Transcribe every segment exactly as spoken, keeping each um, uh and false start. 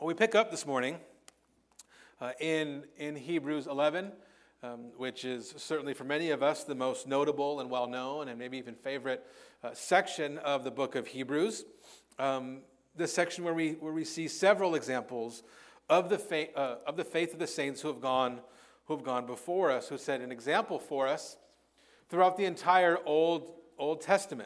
Well, we pick up this morning uh, in, in Hebrews eleven, um, which is certainly for many of us the most notable and well-known and maybe even favorite uh, section of the book of Hebrews. Um, this section where we where we see several examples of the faith uh, of the faith of the saints who have gone who have gone before us, who set an example for us throughout the entire Old Old Testament.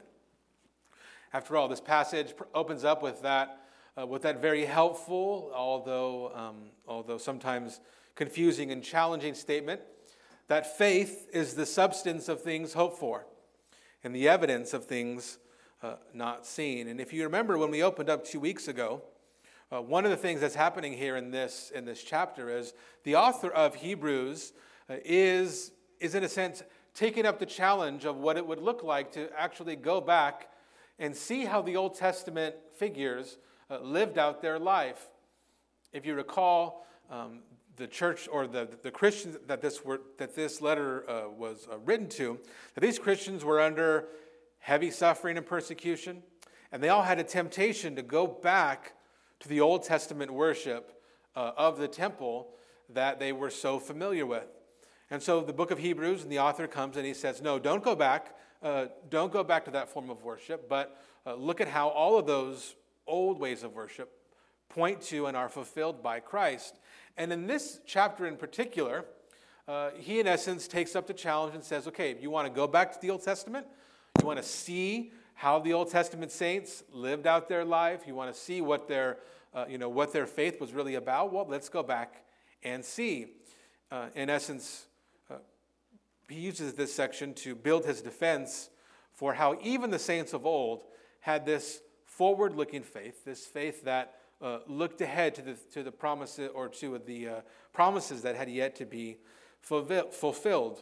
After all, this passage opens up with that. Uh, with that very helpful, although um, although sometimes confusing and challenging statement, that faith is the substance of things hoped for and the evidence of things uh, not seen. And if you remember when we opened up two weeks ago, uh, one of the things that's happening here in this in this chapter is the author of Hebrews uh, is is in a sense taking up the challenge of what it would look like to actually go back and see how the Old Testament figures Uh, lived out their life. If you recall, um, the church or the, the Christians that this were that this letter uh, was uh, written to, that these Christians were under heavy suffering and persecution, and they all had a temptation to go back to the Old Testament worship uh, of the temple that they were so familiar with. And so the book of Hebrews, and the author comes and he says, no, don't go back. Uh, don't go back to that form of worship, but uh, look at how all of those old ways of worship point to and are fulfilled by Christ. And in this chapter in particular, uh, he in essence takes up the challenge and says, okay, if you want to go back to the Old Testament, you want to see how the Old Testament saints lived out their life, you want to see what their, uh, you know, what their faith was really about, well, let's go back and see. Uh, in essence, uh, he uses this section to build his defense for how even the saints of old had this forward-looking faith, this faith that uh, looked ahead to the to the promises or to the uh, promises that had yet to be fulfilled.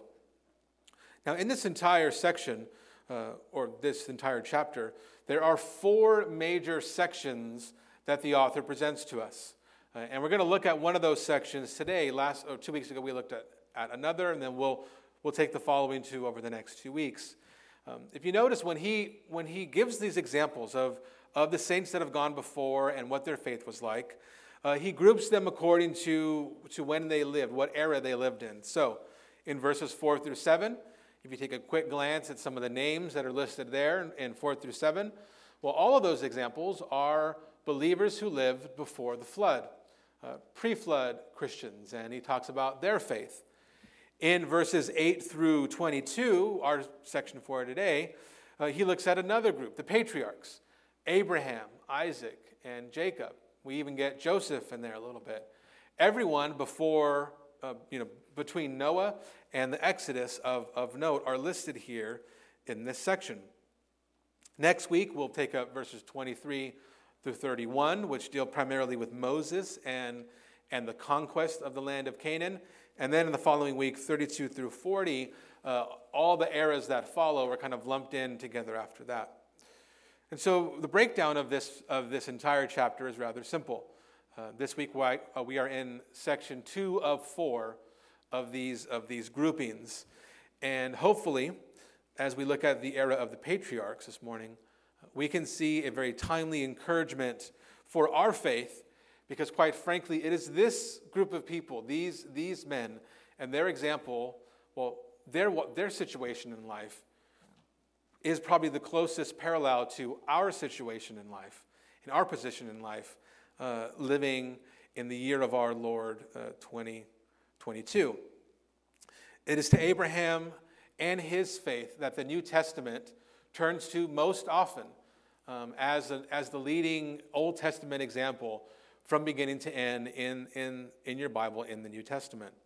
Now, in this entire section, uh, or this entire chapter, there are four major sections that the author presents to us, uh, and we're going to look at one of those sections today. Last or two weeks ago, we looked at, at another, and then we'll we'll take the following two over the next two weeks. Um, if you notice, when he when he gives these examples of of the saints that have gone before and what their faith was like, uh, he groups them according to, to when they lived, what era they lived in. So in verses four through seven, if you take a quick glance at some of the names that are listed there in four through seven, well, all of those examples are believers who lived before the flood, uh, pre-flood Christians, and he talks about their faith. In verses eight through twenty-two, our section for today, uh, he looks at another group, the patriarchs. Abraham, Isaac, and Jacob. We even get Joseph in there a little bit. Everyone before, uh, you know, between Noah and the Exodus of, of note are listed here in this section. Next week, we'll take up verses twenty-three through thirty-one, which deal primarily with Moses and, and the conquest of the land of Canaan. And then in the following week, thirty-two through forty, uh, all the eras that follow are kind of lumped in together after that. And so the breakdown of this of this entire chapter is rather simple. Uh, this week we, uh, we are in section two of four of these of these groupings, and hopefully, as we look at the era of the patriarchs this morning, we can see a very timely encouragement for our faith, because quite frankly, it is this group of people, these these men, and their example, well, their their situation in life is probably the closest parallel to our situation in life, in our position in life, uh, living in the year of our Lord, uh, twenty twenty-two. It is to Abraham and his faith that the New Testament turns to most often um, as, a, as the leading Old Testament example from beginning to end in, in, in your Bible in the New Testament.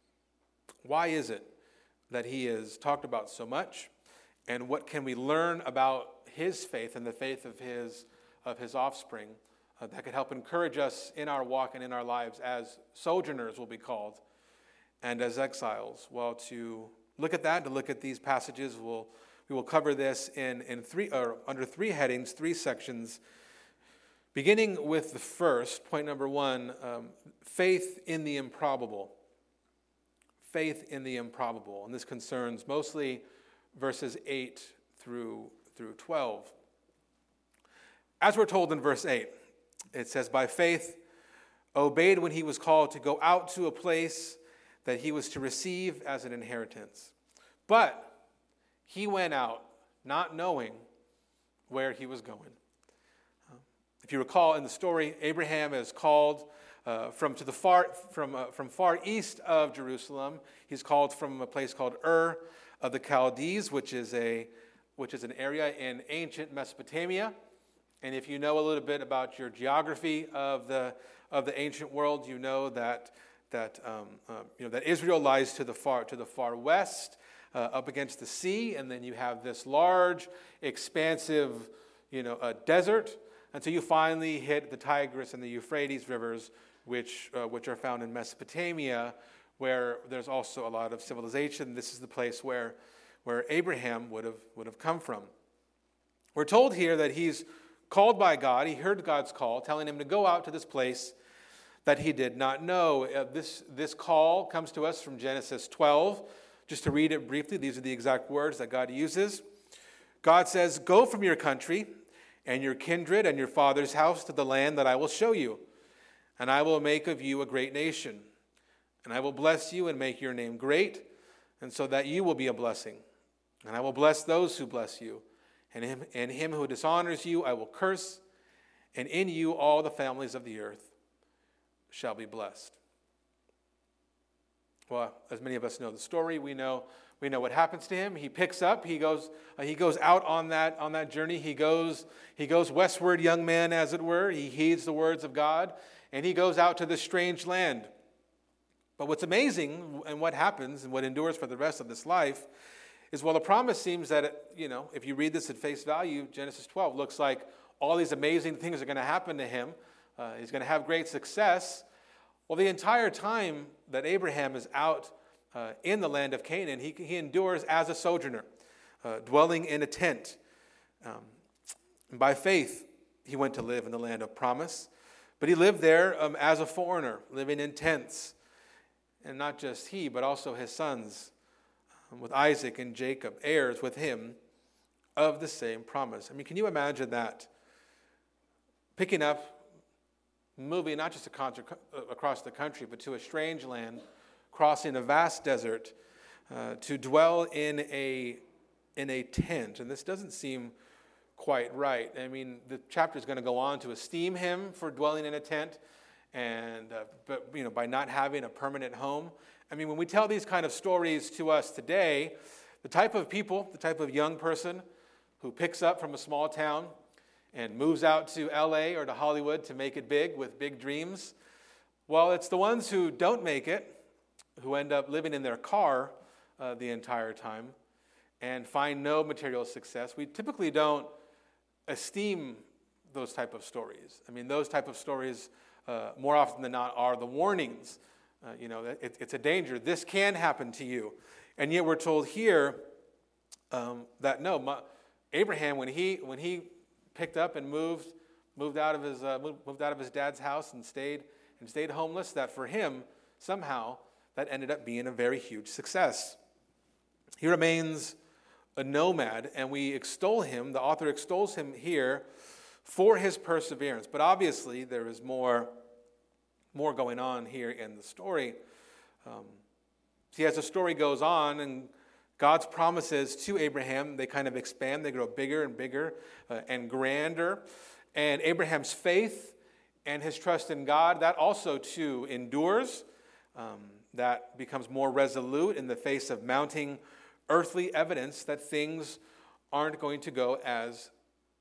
Why is it that he is talked about so much? And what can we learn about his faith and the faith of his of his offspring uh, that could help encourage us in our walk and in our lives as sojourners will be called, and as exiles? Well, to look at that, to look at these passages, we'll, we will cover this in, in three or under three headings, three sections, beginning with the first, point number one, um, faith in the improbable. Faith in the improbable. And this concerns mostly verses eight through, through twelve. As we're told in verse eight, it says, by faith obeyed when he was called to go out to a place that he was to receive as an inheritance. But he went out not knowing where he was going. Uh, if you recall in the story, Abraham is called uh, from to the far from uh, from far east of Jerusalem. He's called from a place called Ur of the Chaldees, which is a which is an area in ancient Mesopotamia. And if you know a little bit about your geography of the of the ancient world, you know that that um, uh, you know that Israel lies to the far to the far west, uh, up against the sea, and then you have this large, expansive, you know, uh, desert until you finally hit the Tigris and the Euphrates rivers, which uh, which are found in Mesopotamia, where there's also a lot of civilization. This is the place where where Abraham would have would have come from. We're told here that he's called by God. He heard God's call, telling him to go out to this place that he did not know. Uh, this, this call comes to us from Genesis twelve. Just to read it briefly, these are the exact words that God uses. God says, "Go from your country and your kindred and your father's house to the land that I will show you, and I will make of you a great nation. And I will bless you and make your name great, and so that you will be a blessing. And I will bless those who bless you. And him, and him who dishonors you I will curse, and in you all the families of the earth shall be blessed." Well, as many of us know the story, we know we know what happens to him. He picks up, he goes uh, he goes out on that on that journey. He goes he goes westward, young man, as it were. He heeds the words of God, and he goes out to this strange land. But what's amazing and what happens and what endures for the rest of this life is, while the promise seems that, it, you know, if you read this at face value, Genesis twelve looks like all these amazing things are going to happen to him. Uh, he's going to have great success. Well, the entire time that Abraham is out uh, in the land of Canaan, he, he endures as a sojourner, uh, dwelling in a tent. Um, by faith, he went to live in the land of promise. But he lived there um, as a foreigner, living in tents. And not just he, but also his sons, with Isaac and Jacob, heirs with him of the same promise. I mean, can you imagine that? Picking up, moving not just across the country, but to a strange land, crossing a vast desert, uh, to dwell in a in a tent. And this doesn't seem quite right. I mean, the chapter is going to go on to esteem him for dwelling in a tent, and uh, but you know, by not having a permanent home. I mean, when we tell these kind of stories to us today, the type of people, the type of young person who picks up from a small town and moves out to L A or to Hollywood to make it big with big dreams, well, it's the ones who don't make it, who end up living in their car uh, the entire time and find no material success. We typically don't esteem those type of stories. I mean, those type of stories, uh, more often than not, are the warnings. Uh, you know, it, it's a danger. This can happen to you. And yet we're told here um, that no, my, Abraham, when he when he picked up and moved moved out of his uh, moved, moved out of his dad's house and stayed and stayed homeless, that for him somehow that ended up being a very huge success. He remains a nomad, and we extol him. The author extols him here for his perseverance. But obviously, there is more. More going on here in the story. Um, see, as the story goes on and God's promises to Abraham, they kind of expand, they grow bigger and bigger uh, and grander. And Abraham's faith and his trust in God, that also too endures. Um, that becomes more resolute in the face of mounting earthly evidence that things aren't going to go as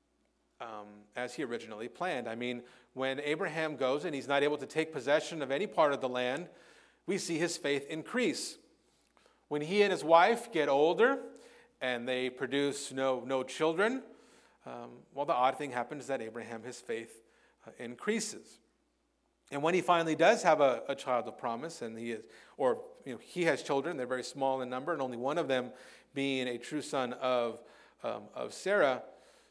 Um, as he originally planned. I mean, when Abraham goes and he's not able to take possession of any part of the land, we see his faith increase. When he and his wife get older and they produce no, no children, um, well, the odd thing happens that Abraham, his faith uh, increases. And when he finally does have a, a child of promise, and he is, or you know, he has children, they're very small in number, and only one of them being a true son of, um, of Sarah,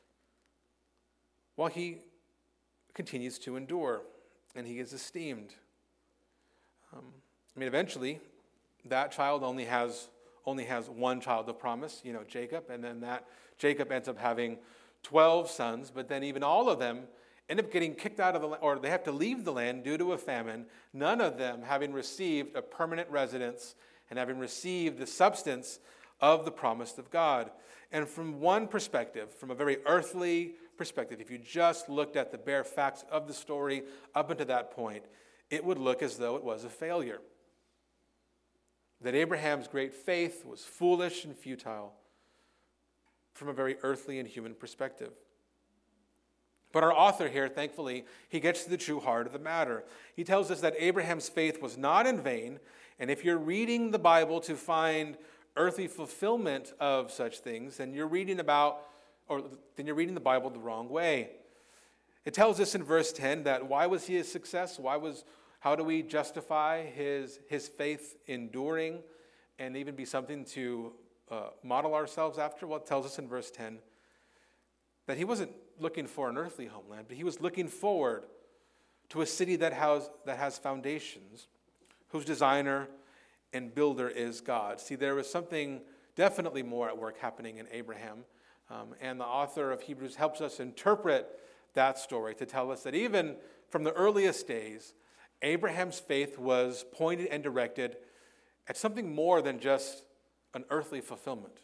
well, he continues to endure, and he is esteemed. Um, I mean, eventually, that child only has only has one child of promise, you know, Jacob, and then that Jacob ends up having twelve sons, but then even all of them end up getting kicked out of the land, or they have to leave the land due to a famine, none of them having received a permanent residence and having received the substance of the promise of God. And from one perspective, from a very earthly perspective, if you just looked at the bare facts of the story up until that point, it would look as though it was a failure. That Abraham's great faith was foolish and futile from a very earthly and human perspective. But our author here, thankfully, he gets to the true heart of the matter. He tells us that Abraham's faith was not in vain, and if you're reading the Bible to find earthly fulfillment of such things, then you're reading about, or then you're reading the Bible the wrong way. It tells us in verse ten that why was he a success? Why was, how do we justify his, his faith enduring and even be something to uh, model ourselves after? Well, it tells us in verse ten that he wasn't looking for an earthly homeland, but he was looking forward to a city that has, that has foundations, whose designer and builder is God. See, there was something definitely more at work happening in Abraham, um, and the author of Hebrews helps us interpret that story to tell us that even from the earliest days, Abraham's faith was pointed and directed at something more than just an earthly fulfillment.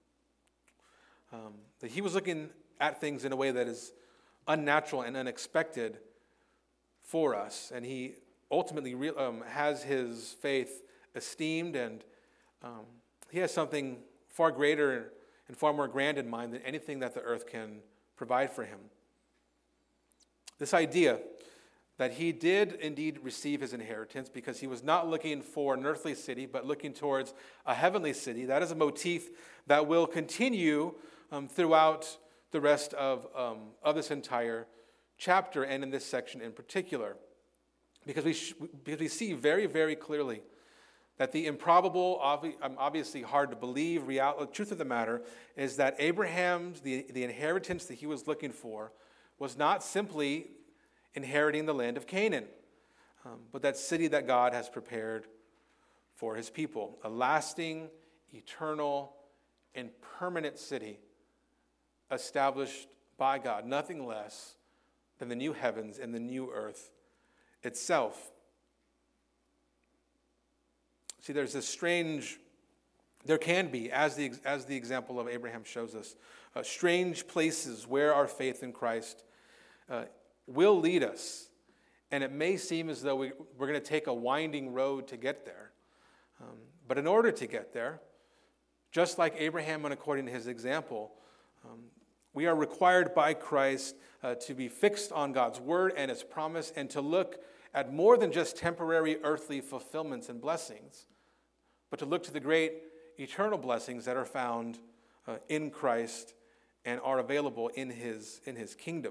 Um, that he was looking at things in a way that is unnatural and unexpected for us, and he ultimately re- um, has his faith esteemed, and um, he has something far greater and far more grand in mind than anything that the earth can provide for him. This idea that he did indeed receive his inheritance because he was not looking for an earthly city, but looking towards a heavenly city, that is a motif that will continue um, throughout the rest of, um, of this entire chapter, and in this section in particular. Because we, sh- because we see very, very clearly that the improbable, obvi- um, obviously hard to believe, reality, the truth of the matter is that Abraham's, the, the inheritance that he was looking for, was not simply inheriting the land of Canaan, um, but that city that God has prepared for his people, a lasting, eternal, and permanent city established by God, nothing less than the new heavens and the new earth itself. See, there's this strange, there can be, as the, as the example of Abraham shows us, uh, strange places where our faith in Christ uh, will lead us. And it may seem as though we, we're going to take a winding road to get there. Um, but in order to get there, just like Abraham and according to his example, um, we are required by Christ uh, to be fixed on God's word and his promise, and to look at more than just temporary earthly fulfillments and blessings, but to look to the great eternal blessings that are found uh, in Christ and are available in his, in his kingdom.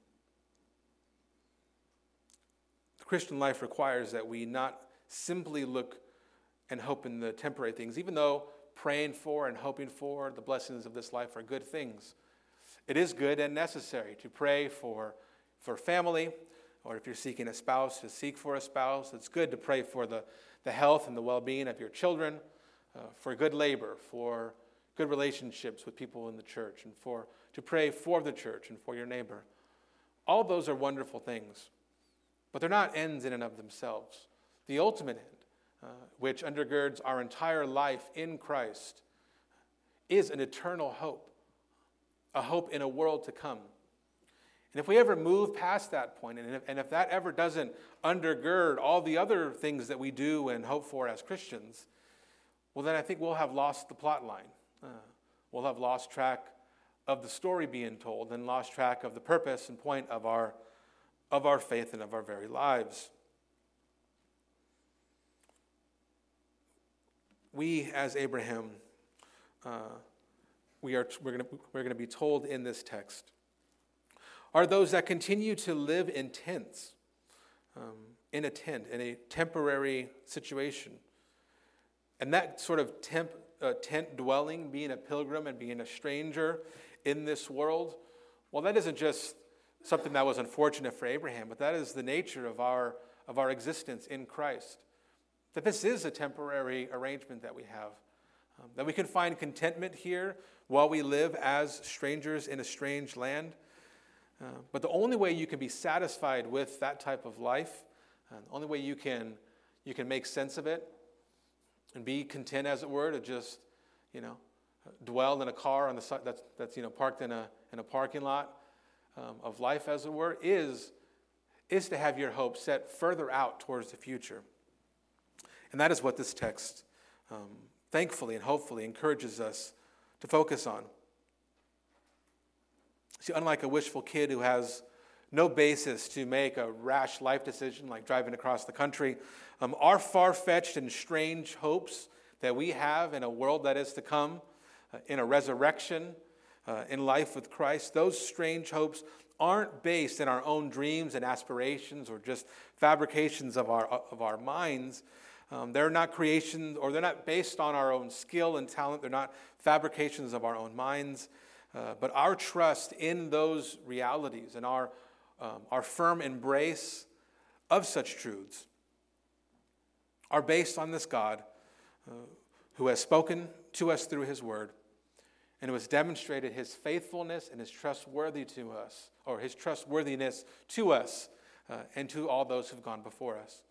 The Christian life requires that we not simply look and hope in the temporary things, even though praying for and hoping for the blessings of this life are good things. It is good and necessary to pray for, for family, or if you're seeking a spouse, to seek for a spouse. It's good to pray for the, the health and the well-being of your children, uh, for good labor, for good relationships with people in the church, and for to pray for the church and for your neighbor. All those are wonderful things, but they're not ends in and of themselves. The ultimate end, uh, which undergirds our entire life in Christ, is an eternal hope, a hope in a world to come. And if we ever move past that point, and if, and if that ever doesn't undergird all the other things that we do and hope for as Christians, well, then I think we'll have lost the plot line. Uh, we'll have lost track of the story being told, and lost track of the purpose and point of our, of our faith and of our very lives. We, as Abraham, uh, we are we're going to we're going to be told in this text, are those that continue to live in tents, um, in a tent, in a temporary situation. And that sort of temp, uh, tent dwelling, being a pilgrim and being a stranger in this world, well, that isn't just something that was unfortunate for Abraham, but that is the nature of our, of our existence in Christ. That this is a temporary arrangement that we have. Um, that we can find contentment here while we live as strangers in a strange land. Uh, but the only way you can be satisfied with that type of life, uh, the only way you can you can make sense of it and be content, as it were, to just, you know, dwell in a car on the side that's that's you know parked in a in a parking lot um, of life, as it were, is is to have your hope set further out towards the future. And that is what this text, um, thankfully and hopefully, encourages us to focus on. See, unlike a wishful kid who has no basis to make a rash life decision like driving across the country, um, our far-fetched and strange hopes that we have in a world that is to come, uh, in a resurrection, uh, in life with Christ, those strange hopes aren't based in our own dreams and aspirations or just fabrications of our of our minds. Um, they're not creations, or they're not based on our own skill and talent. They're not fabrications of our own minds. Uh, but our trust in those realities and our, um, our firm embrace of such truths are based on this God uh, who has spoken to us through his word and who has demonstrated his faithfulness and his trustworthy to us, or his trustworthiness to us uh, and to all those who've gone before us.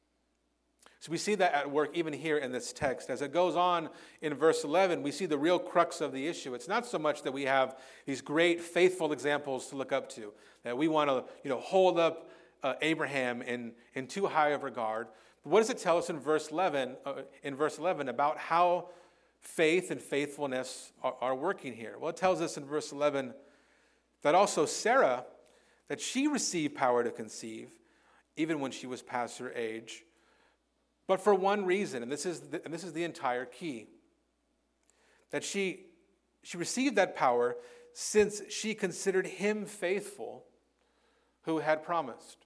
So we see that at work even here in this text. As it goes on in verse eleven, we see the real crux of the issue. It's not so much that we have these great faithful examples to look up to, that we want to you know, hold up uh, Abraham in, in too high of regard. But what does it tell us in verse eleven, uh, in verse eleven about how faith and faithfulness are, are working here? Well, it tells us in verse eleven that also Sarah, that she received power to conceive, even when she was past her age, but for one reason, and this is the, and this is the entire key, that she, she received that power since she considered him faithful who had promised.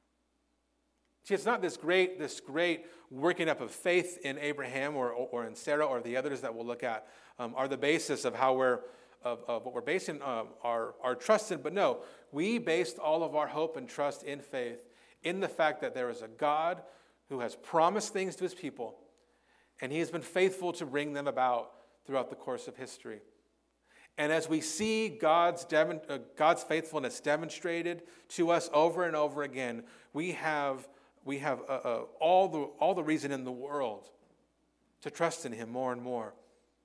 See, it's not this great, this great working up of faith in Abraham or, or, or in Sarah or the others that we'll look at um, are the basis of how we're, of, of what we're basing um, our, our trust in. But no, we based all of our hope and trust in faith in the fact that there is a God who has promised things to his people, and he has been faithful to bring them about throughout the course of history. And as we see God's, dem- uh, God's faithfulness demonstrated to us over and over again, we have, we have uh, uh, all, the, all the reason in the world to trust in him more and more.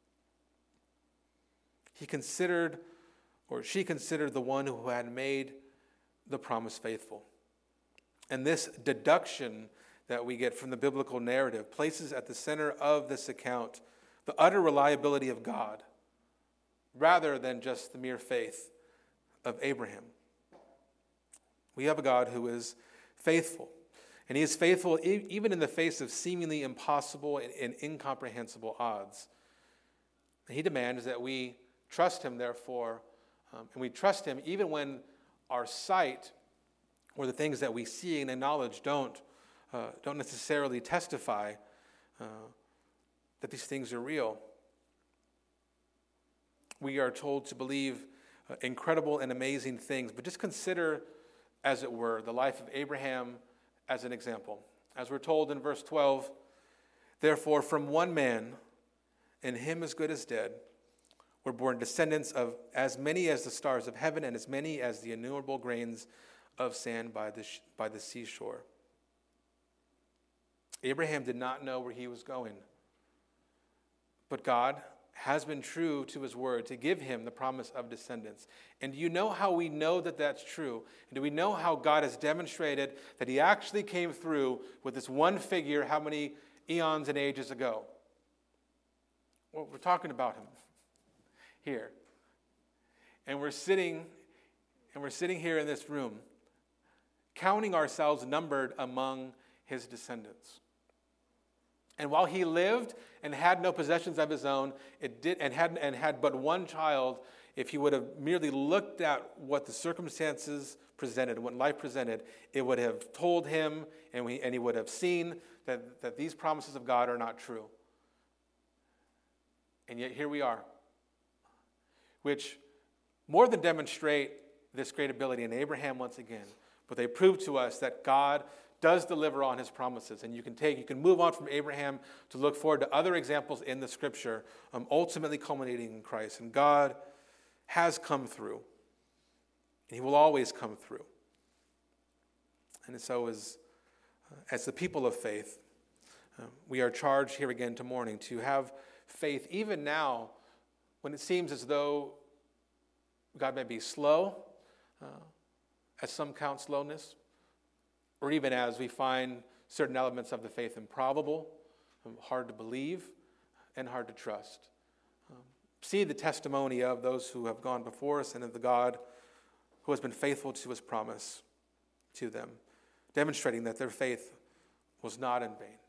He considered, or she considered, the one who had made the promise faithful. And this deduction that we get from the biblical narrative places at the center of this account the utter reliability of God rather than just the mere faith of Abraham. We have a God who is faithful, and he is faithful e- even in the face of seemingly impossible and, and incomprehensible odds. And he demands that we trust him, therefore, um, and we trust him even when our sight or the things that we see and acknowledge don't Uh, don't necessarily testify uh, that these things are real. We are told to believe uh, incredible and amazing things, but just consider, as it were, the life of Abraham as an example. As we're told in verse twelve, therefore from one man, and him as good as dead, were born descendants of as many as the stars of heaven and as many as the innumerable grains of sand by the, sh- by the seashore. Abraham did not know where he was going, but God has been true to his word to give him the promise of descendants. And do you know how we know that that's true? And do we know how God has demonstrated that he actually came through with this one figure how many eons and ages ago? Well, we're talking about him here. And we're sitting, and we're sitting here in this room, counting ourselves numbered among his descendants. And while he lived and had no possessions of his own, it did, and had and had but one child, if he would have merely looked at what the circumstances presented, what life presented, it would have told him, and, we, and he would have seen that, that these promises of God are not true. And yet here we are, which more than demonstrate this great ability in Abraham once again, but they prove to us that God does deliver on his promises. And you can take, you can move on from Abraham to look forward to other examples in the scripture, um, ultimately culminating in Christ. And God has come through. And he will always come through. And so as, uh, as the people of faith, uh, we are charged here again to morning to have faith even now when it seems as though God may be slow, uh, as some count slowness, or even as we find certain elements of the faith improbable, um, hard to believe, and hard to trust. Um, see the testimony of those who have gone before us and of the God who has been faithful to his promise to them, demonstrating that their faith was not in vain.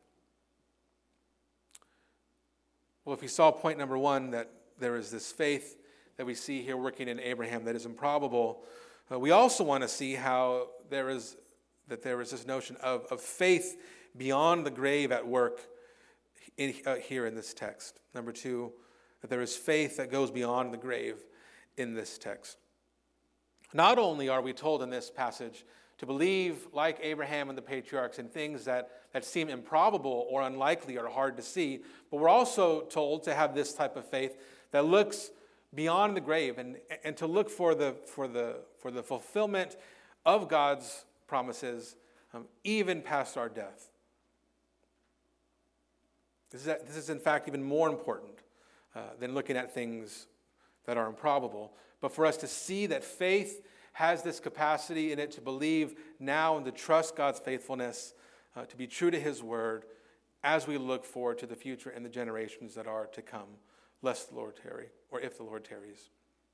Well, if we saw point number one, that there is this faith that we see here working in Abraham that is improbable, uh, we also want to see how there is that there is this notion of, of faith beyond the grave at work in, uh, here in this text. Number two, that there is faith that goes beyond the grave in this text. Not only are we told in this passage to believe, like Abraham and the patriarchs, in things that, that seem improbable or unlikely or hard to see, but we're also told to have this type of faith that looks beyond the grave and, and to look for the, for, the, for the fulfillment of God's promises, um, even past our death. This is, this is, in fact, even more important uh, than looking at things that are improbable. But for us to see that faith has this capacity in it to believe now and to trust God's faithfulness, uh, to be true to his word as we look forward to the future and the generations that are to come, lest the Lord tarry, or if the Lord tarries.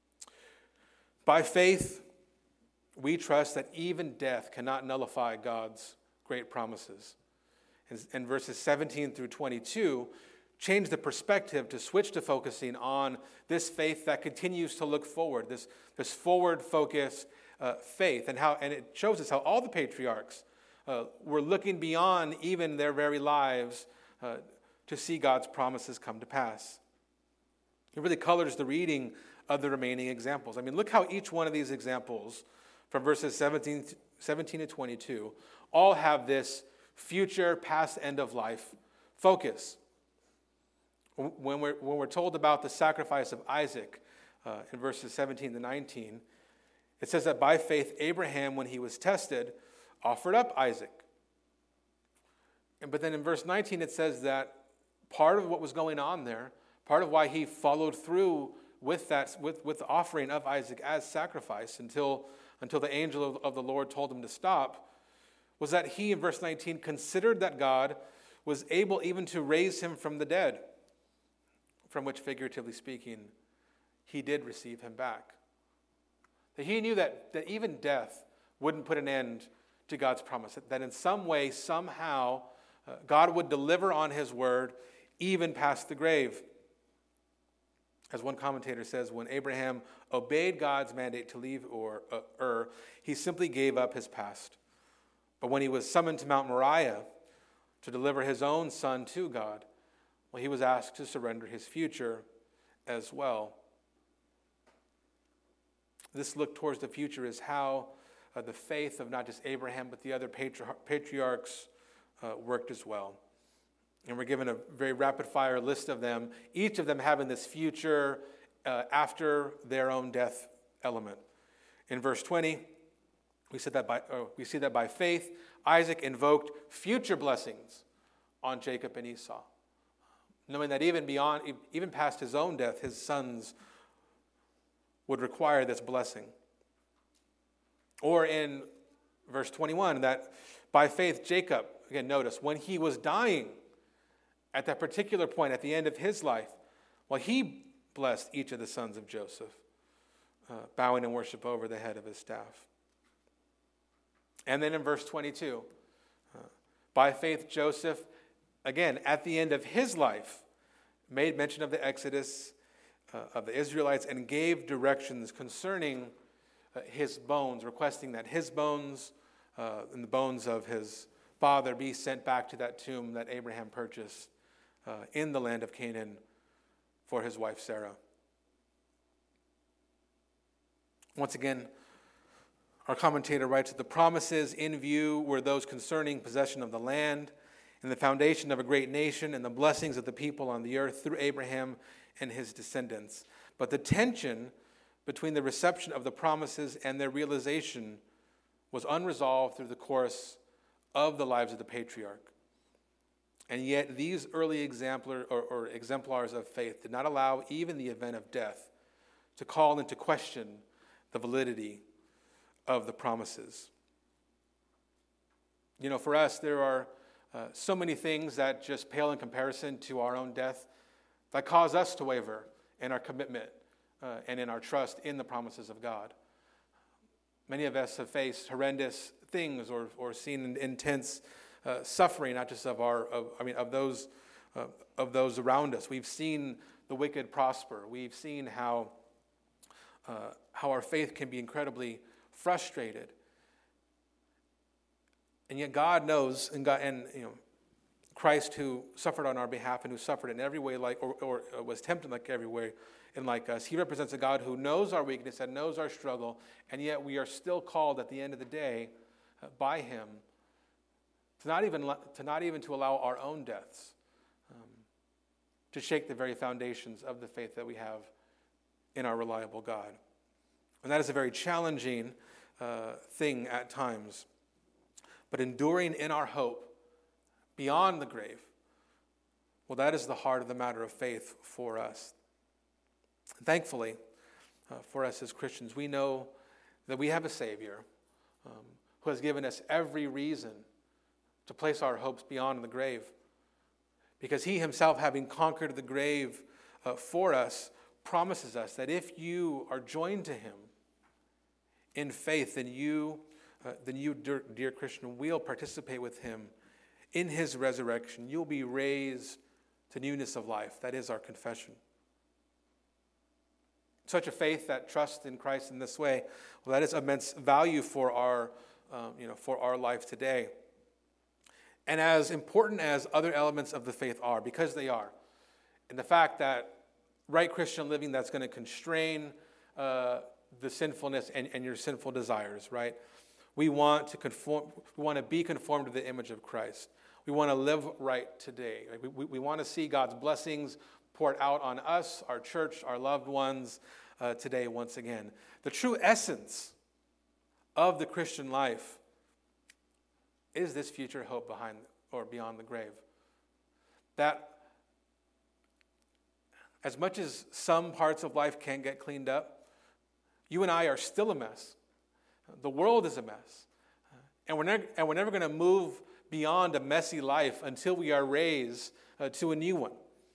By faith, we trust that even death cannot nullify God's great promises. And, and verses seventeen through twenty-two change the perspective to switch to focusing on this faith that continues to look forward, this, this forward-focused uh, faith, and how and it shows us how all the patriarchs uh, were looking beyond even their very lives uh, to see God's promises come to pass. It really colors the reading of the remaining examples. I mean, look how each one of these examples, from verses seventeen, seventeen to twenty-two, all have this future, past, end of life focus. When we're, when we're told about the sacrifice of Isaac uh, in verses seventeen to nineteen, it says that by faith Abraham, when he was tested, offered up Isaac. And, but then in verse nineteen it says that part of what was going on there, part of why he followed through with that, with, with the offering of Isaac as sacrifice until, until the angel of, of the Lord told him to stop, was that he, in verse nineteen, considered that God was able even to raise him from the dead, from which, figuratively speaking, he did receive him back. That he knew that, that even death wouldn't put an end to God's promise, that, that in some way, somehow, uh, God would deliver on his word even past the grave. As one commentator says, when Abraham obeyed God's mandate to leave Ur, uh, Ur, he simply gave up his past. But when he was summoned to Mount Moriah to deliver his own son to God, well, he was asked to surrender his future as well. This look towards the future is how uh, the faith of not just Abraham, but the other patri- patriarchs uh, worked as well. And we're given a very rapid-fire list of them, each of them having this future uh, after their own death element. In verse twenty, we said that by oh, we see that by faith, Isaac invoked future blessings on Jacob and Esau, knowing that even beyond, even past his own death, his sons would require this blessing. Or in verse twenty-one, that by faith Jacob, again, notice, when he was dying, at that particular point, at the end of his life, well, he blessed each of the sons of Joseph, uh, bowing in worship over the head of his staff. And then in verse twenty-two, uh, by faith Joseph, again, at the end of his life, made mention of the Exodus uh, of the Israelites and gave directions concerning uh, his bones, requesting that his bones uh, and the bones of his father be sent back to that tomb that Abraham purchased uh, in the land of Canaan for his wife Sarah. Once again, our commentator writes that the promises in view were those concerning possession of the land and the foundation of a great nation and the blessings of the people on the earth through Abraham and his descendants. But the tension between the reception of the promises and their realization was unresolved through the course of the lives of the patriarch. And yet these early exemplar, or, or exemplars of faith did not allow even the event of death to call into question the validity of the promises. You know, for us, there are uh, so many things that just pale in comparison to our own death that cause us to waver in our commitment uh, and in our trust in the promises of God. Many of us have faced horrendous things or, or seen intense uh, suffering, not just of our, of, I mean, of those, uh, of those around us. We've seen the wicked prosper. We've seen how, uh, how our faith can be incredibly frustrated. And yet God knows, and God, and you know, Christ, who suffered on our behalf and who suffered in every way, like, or, or was tempted like every way, and like us, he represents a God who knows our weakness and knows our struggle, and yet we are still called at the end of the day uh, by Him to not even to not even to allow our own deaths um, to shake the very foundations of the faith that we have in our reliable God, and that is a very challenging uh, thing at times. But enduring in our hope beyond the grave, well, that is the heart of the matter of faith for us. Thankfully, uh, for us as Christians, we know that we have a Savior um, who has given us every reason to place our hopes beyond the grave. Because He Himself, having conquered the grave uh, for us, promises us that if you are joined to Him in faith, then you Uh, then you, dear, dear Christian, will participate with Him in His resurrection. You'll be raised to newness of life. That is our confession. Such a faith that trusts in Christ in this way, well, that is immense value for our, um, you know, for our life today. And as important as other elements of the faith are, because they are, and the fact that right Christian living, that's going to constrain uh, the sinfulness and, and your sinful desires, right? We want to conform. We want to be conformed to the image of Christ. We want to live right today. We, we, we want to see God's blessings poured out on us, our church, our loved ones uh, today once again. The true essence of the Christian life is this future hope behind or beyond the grave. That as much as some parts of life can get cleaned up, you and I are still a mess. The world is a mess. And we're never, and we're never going to move beyond a messy life until we are raised uh, to a new one.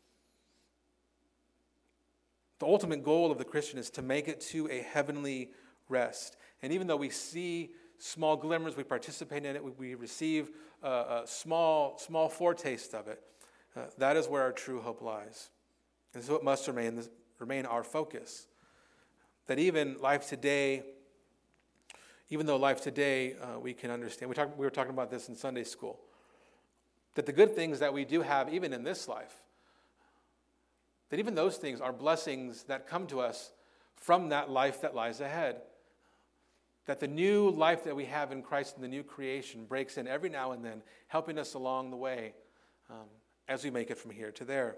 The ultimate goal of the Christian is to make it to a heavenly rest. And even though we see small glimmers, we participate in it, we, we receive uh, a small, small foretaste of it, uh, that is where our true hope lies. And so it must remain, remain our focus. That even life today, Even though life today, uh, we can understand, we, talk, we were talking about this in Sunday school, that the good things that we do have even in this life, that even those things are blessings that come to us from that life that lies ahead. That the new life that we have in Christ and the new creation breaks in every now and then, helping us along the way um, as we make it from here to there.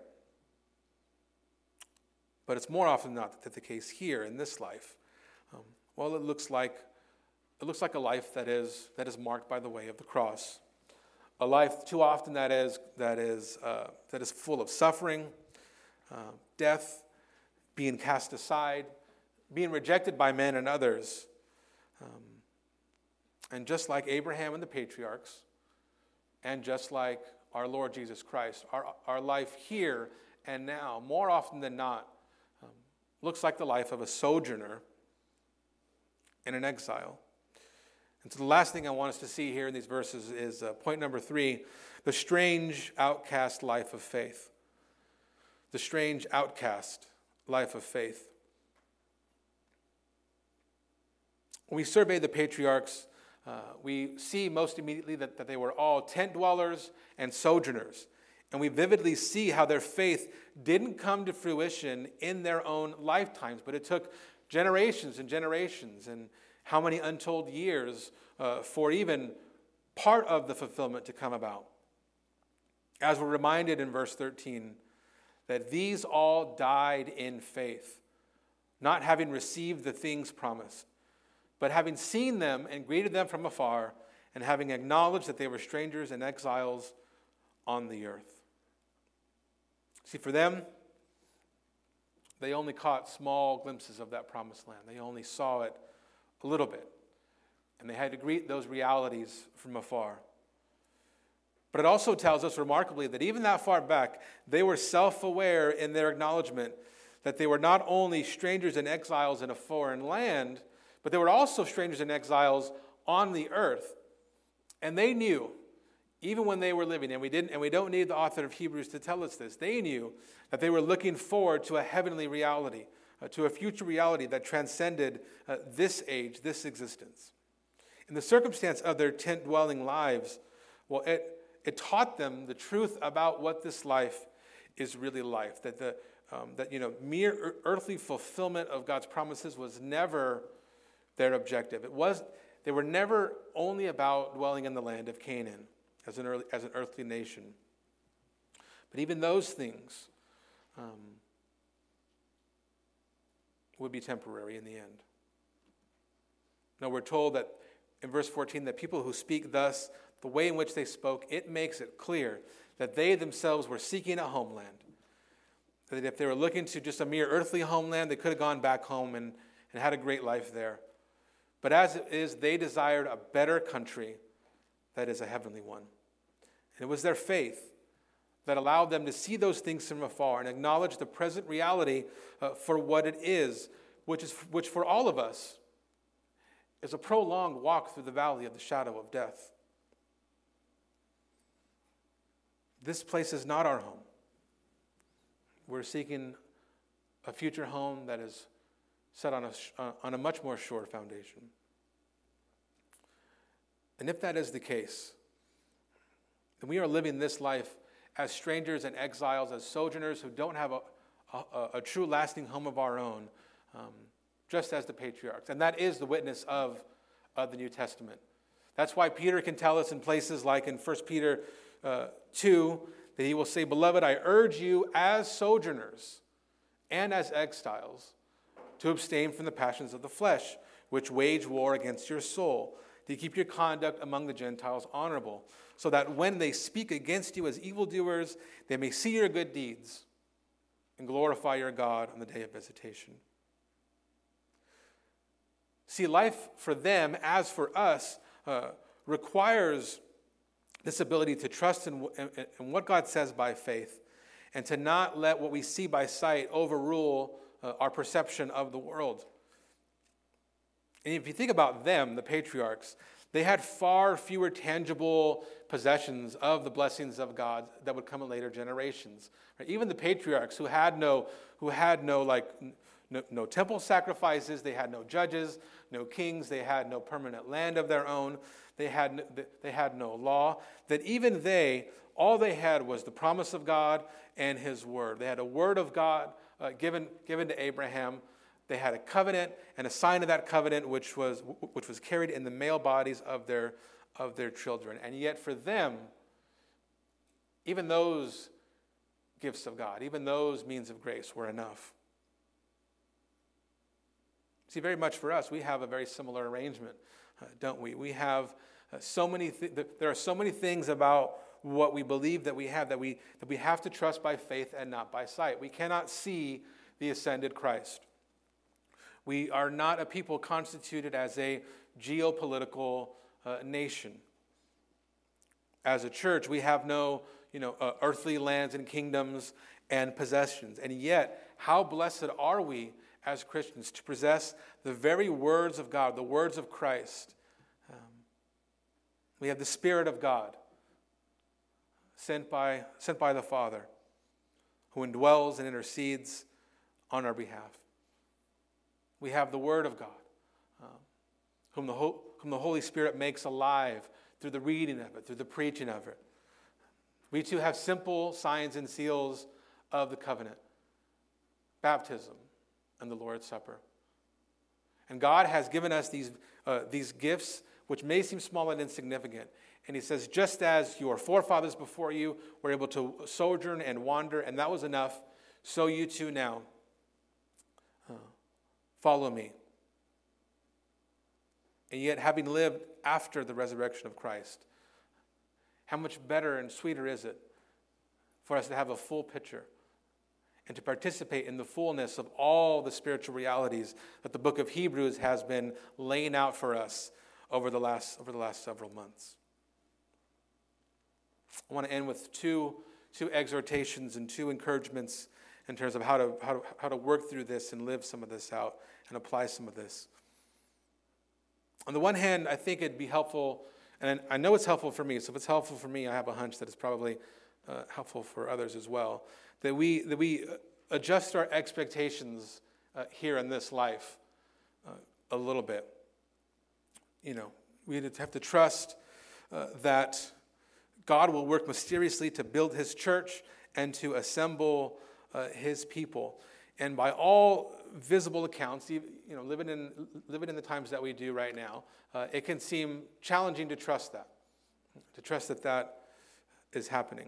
But it's more often not that the case here in this life. Um, well, it looks like It looks like a life that is that is marked by the way of the cross, a life too often that is that is uh, that is full of suffering, uh, death, being cast aside, being rejected by men and others, um, and just like Abraham and the patriarchs, and just like our Lord Jesus Christ, our our life here and now, more often than not, um, looks like the life of a sojourner and an exile. And so the last thing I want us to see here in these verses is uh, point number three, the strange outcast life of faith. The strange outcast life of faith. When we survey the patriarchs, uh, we see most immediately that, that they were all tent dwellers and sojourners. And we vividly see how their faith didn't come to fruition in their own lifetimes, but it took generations and generations and how many untold years uh, for even part of the fulfillment to come about. As we're reminded in verse thirteen, that these all died in faith, not having received the things promised, but having seen them and greeted them from afar, and having acknowledged that they were strangers and exiles on the earth. See, for them, they only caught small glimpses of that promised land. They only saw it a little bit, and they had to greet those realities from afar. But it also tells us remarkably that even that far back, they were self-aware in their acknowledgement that they were not only strangers and exiles in a foreign land, but they were also strangers and exiles on the earth. And they knew, even when they were living, and we didn't, and we don't need the author of Hebrews to tell us this, they knew that they were looking forward to a heavenly reality, uh, to a future reality that transcended uh, this age, this existence. In the circumstance of their tent-dwelling lives, well, it It taught them the truth about what this life is really like. That the um, that you know mere earthly fulfillment of God's promises was never their objective. It was they were never only about dwelling in the land of Canaan as an early, as an earthly nation. But even those things um, would be temporary in the end. Now we're told that in verse fourteen that people who speak thus, the way in which they spoke, it makes it clear that they themselves were seeking a homeland. That if they were looking to just a mere earthly homeland, they could have gone back home and, and had a great life there. But as it is, they desired a better country that is a heavenly one. And it was their faith that allowed them to see those things from afar and acknowledge the present reality uh, for what it is, which is which for all of us is a prolonged walk through the valley of the shadow of death. This place is not our home. We're seeking a future home that is set on a, on a much more sure foundation. And if that is the case, then we are living this life as strangers and exiles, as sojourners who don't have a, a, a true lasting home of our own, um, just as the patriarchs. And that is the witness of, of the New Testament. That's why Peter can tell us in places like in First Peter Uh, two, that he will say, "Beloved, I urge you as sojourners and as exiles to abstain from the passions of the flesh, which wage war against your soul, to keep your conduct among the Gentiles honorable, so that when they speak against you as evildoers, they may see your good deeds and glorify your God on the day of visitation." See, life for them, as for us, uh, requires this ability to trust in, in, in what God says by faith, and to not let what we see by sight overrule uh, our perception of the world. And if you think about them, the patriarchs, they had far fewer tangible possessions of the blessings of God that would come in later generations. Right? Even the patriarchs, who had no, who had no like no, no temple sacrifices, they had no judges, no kings, they had no permanent land of their own. They had, they had no law, that even they, all they had was the promise of God and his word. They had a word of God uh, given, given to Abraham. They had a covenant and a sign of that covenant, which was, which was carried in the male bodies of their, of their children. And yet for them, even those gifts of God, even those means of grace were enough. See, very much for us, we have a very similar arrangement. Uh, don't we? We have uh, so many. Th- th- there are so many things about what we believe that we have that we that we have to trust by faith and not by sight. We cannot see the ascended Christ. We are not a people constituted as a geopolitical uh, nation. As a church, we have no, you know, uh, earthly lands and kingdoms and possessions. And yet, how blessed are we as Christians to possess the very words of God, the words of Christ. Um, we have the Spirit of God sent by, sent by the Father, who indwells and intercedes on our behalf. We have the Word of God, um, whom, the Ho- whom the Holy Spirit makes alive through the reading of it, through the preaching of it. We too have simple signs and seals of the covenant: baptism and the Lord's Supper. And God has given us these, uh, these gifts, which may seem small and insignificant. And he says, just as your forefathers before you were able to sojourn and wander, and that was enough, so you too now. Uh, follow me. And yet, having lived after the resurrection of Christ, how much better and sweeter is it for us to have a full picture and to participate in the fullness of all the spiritual realities that the book of Hebrews has been laying out for us over the last, over the last several months. I want to end with two, two exhortations and two encouragements in terms of how to, how to, how to work through this and live some of this out and apply some of this. On the one hand, I think it'd be helpful, and I know it's helpful for me, so if it's helpful for me, I have a hunch that it's probably uh, helpful for others as well, that we, that we adjust our expectations uh, here in this life uh, a little bit. You know, we have to trust uh, that God will work mysteriously to build his church and to assemble uh, his people. And by all visible accounts, you know, living in living in the times that we do right now, uh, it can seem challenging to trust that, to trust that that is happening.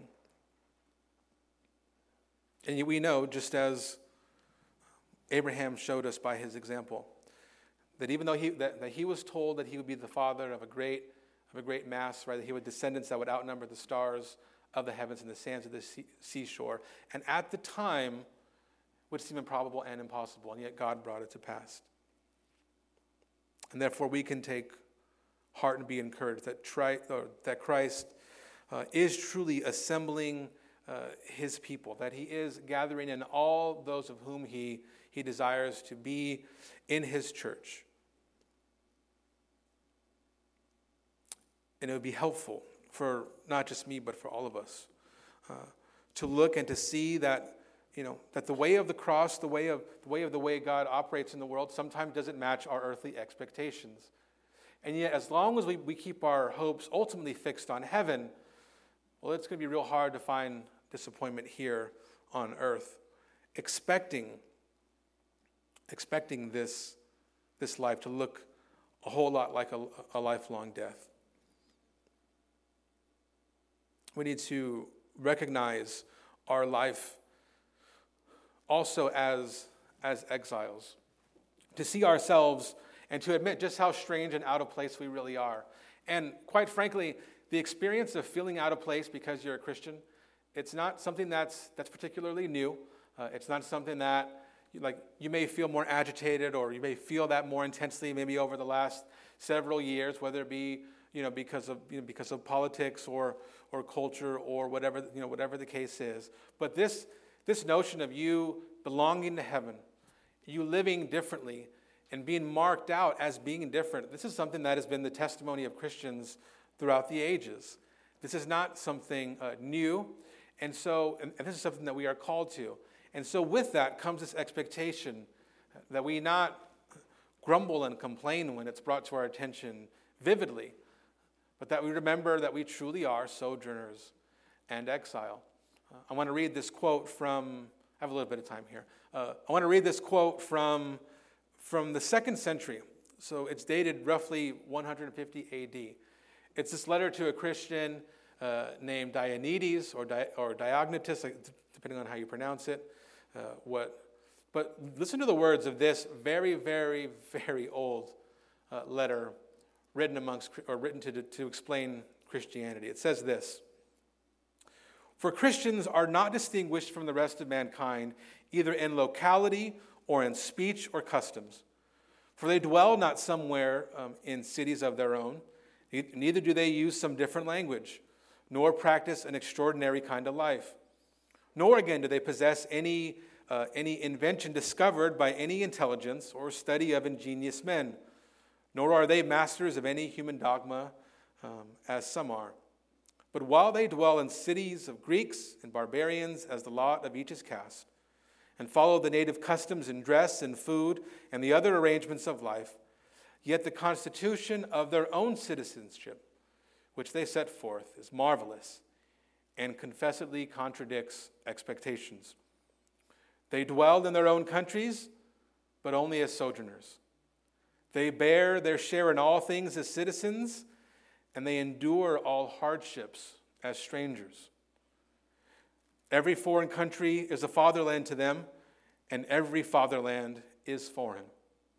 And we know, just as Abraham showed us by his example, that even though he that, that he was told that he would be the father of a great of a great mass, right, that he would descendants that would outnumber the stars of the heavens and the sands of the sea, seashore, and at the time would seem improbable and impossible, and yet God brought it to pass. And therefore we can take heart and be encouraged that, tri- or that Christ uh, is truly assembling uh, his people, that he is gathering in all those of whom he, he desires to be in his church. And it would be helpful for not just me, but for all of us uh, to look and to see that You know, that the way of the cross, the way of the way of the way God operates in the world sometimes doesn't match our earthly expectations. And yet, as long as we, we keep our hopes ultimately fixed on heaven, well, it's going to be real hard to find disappointment here on earth, expecting, expecting this, this life to look a whole lot like a, a lifelong death. We need to recognize our life also as, as exiles, to see ourselves and to admit just how strange and out of place we really are. And quite frankly, the experience of feeling out of place because you're a Christian, it's not something that's that's particularly new. Uh, it's not something that like you may feel more agitated, or you may feel that more intensely maybe over the last several years, whether it be you know because of you know, because of politics or or culture or whatever you know whatever the case is. But this. This notion of you belonging to heaven, you living differently, and being marked out as being different, this is something that has been the testimony of Christians throughout the ages. This is not something uh, new, and so and, and this is something that we are called to. And so with that comes this expectation that we not grumble and complain when it's brought to our attention vividly, but that we remember that we truly are sojourners and exile. Uh, I want to read this quote from, I have a little bit of time here. Uh, I want to read this quote from, from the second century. So it's dated roughly one hundred fifty A D. It's this letter to a Christian uh, named Diognetus or, Di, or Diognetus, depending on how you pronounce it. Uh, what, but listen to the words of this very, very, very old uh, letter written amongst, or written to, to explain Christianity. It says this: "For Christians are not distinguished from the rest of mankind, either in locality or in speech or customs. For they dwell not somewhere um, in cities of their own, neither do they use some different language, nor practice an extraordinary kind of life. Nor again do they possess any, uh, any invention discovered by any intelligence or study of ingenious men, nor are they masters of any human dogma, um, as some are. But while they dwell in cities of Greeks and barbarians, as the lot of each is cast, and follow the native customs in dress and food and the other arrangements of life, yet the constitution of their own citizenship, which they set forth, is marvelous and confessedly contradicts expectations. They dwell in their own countries, but only as sojourners. They bear their share in all things as citizens, and they endure all hardships as strangers. Every foreign country is a fatherland to them, and every fatherland is foreign.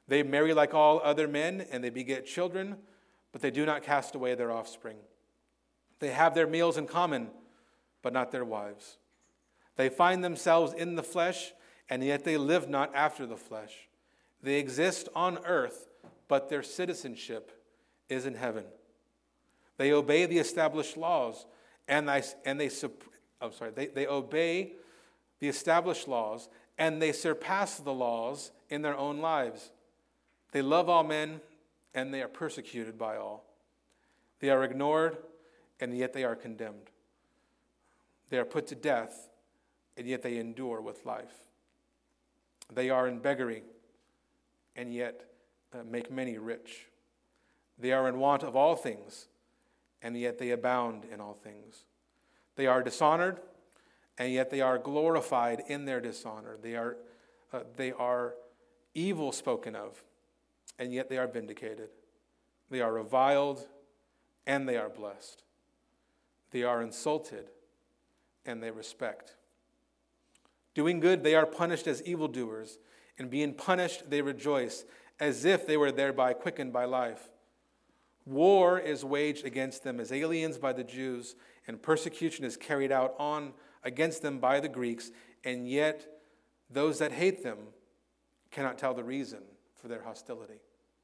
They marry like all other men, and they beget children, but they do not cast away their offspring. They have their meals in common, but not their wives. They find themselves in the flesh, and yet they live not after the flesh. They exist on earth, but their citizenship is in heaven. They obey the established laws, and they, and they, I'm sorry, they, they obey the established laws, and they surpass the laws in their own lives. They love all men, and they are persecuted by all. They are ignored, and yet they are condemned. They are put to death, and yet they endure with life. They are in beggary, and yet uh, make many rich. They are in want of all things, and yet they abound in all things. They are dishonored, and yet they are glorified in their dishonor. They are, uh, they are evil spoken of, and yet they are vindicated. They are reviled, and they are blessed. They are insulted, and they respect. Doing good, they are punished as evildoers, and being punished, they rejoice, as if they were thereby quickened by life. War is waged against them as aliens by the Jews, and persecution is carried out on against them by the Greeks, and yet those that hate them cannot tell the reason for their hostility.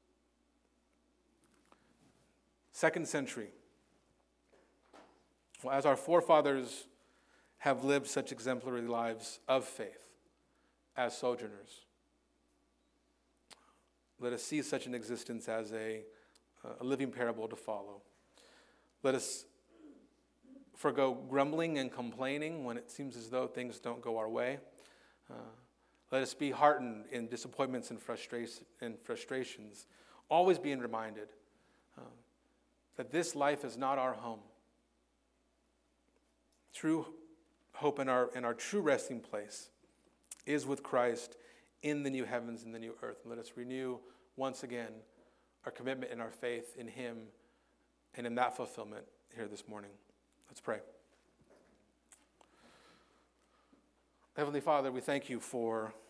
Second century. Well, as our forefathers have lived such exemplary lives of faith as sojourners, let us see such an existence as a, a living parable to follow. Let us forgo grumbling and complaining when it seems as though things don't go our way. Uh, let us be heartened in disappointments and, frustra- and frustrations, always being reminded uh, that this life is not our home. True hope in our, in our true resting place is with Christ in the new heavens and the new earth. And let us renew once again our commitment and our faith in him and in that fulfillment here this morning. Let's pray. Heavenly Father, we thank you for